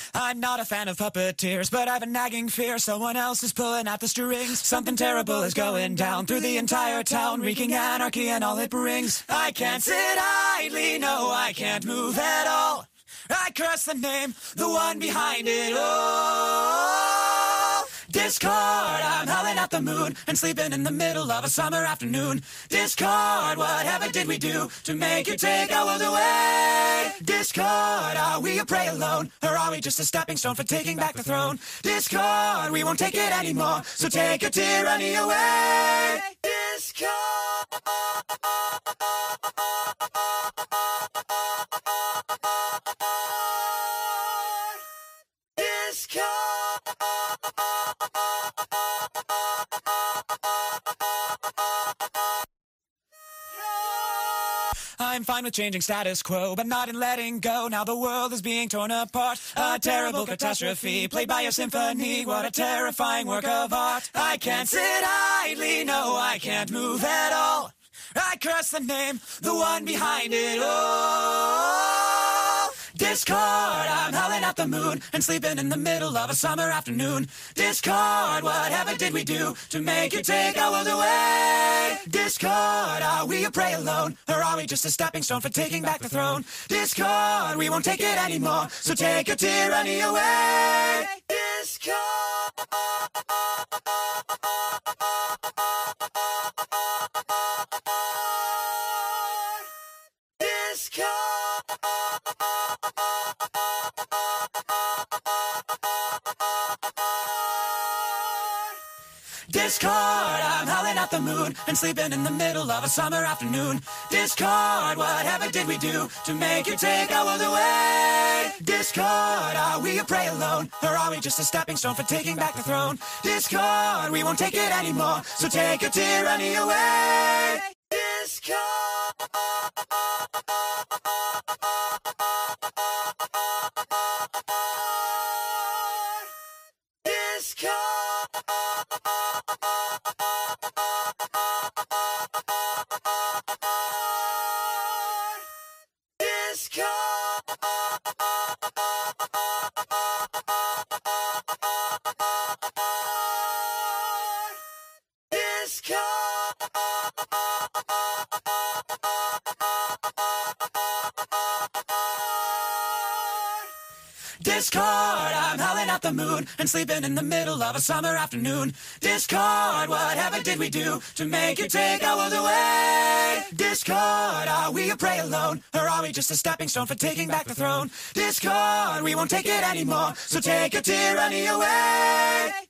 I'm not a fan of puppeteers, but I've a nagging fear someone else is pulling at the strings. Something terrible is going down through the entire town, wreaking anarchy and all it brings. I can't sit idly, no, I can't move at all. I curse the name, the one behind it all. Discord, I'm howling at the moon and sleeping in the middle of a summer afternoon. Discord, whatever did we do to make you take our world away? Discord, are we a prey alone, or are we just a stepping stone for taking back the throne? Discord, we won't take it anymore, so take your tyranny away. Discord. I'm fine with changing status quo, but not in letting go. Now the world is being torn apart. A terrible catastrophe, played by a symphony. What a terrifying work of art. I can't sit idly, no, I can't move at all. I curse the name, the one behind it all. Discord, I'm howling at the moon and sleeping in the middle of a summer afternoon. Discord, whatever did we do to make you take our world away? Discord, are we a prey alone, or are we just a stepping stone for taking back the throne? Discord, we won't take it anymore, so take your tyranny away. Discord. Discord, I'm howling at the moon and sleeping in the middle of a summer afternoon. Discord, whatever did we do to make you take our world away? Discord, are we a prey alone, or are we just a stepping stone for taking back the throne? Discord, we won't take it anymore, so take your tyranny away. Discord. Discord. Discord, I'm howling at the moon and sleeping in the middle of a summer afternoon. Discord, whatever did we do to make you take our world away? Discord, are we a prey alone, or are we just a stepping stone for taking back the throne? Discord, we won't take it anymore, so take your tyranny away.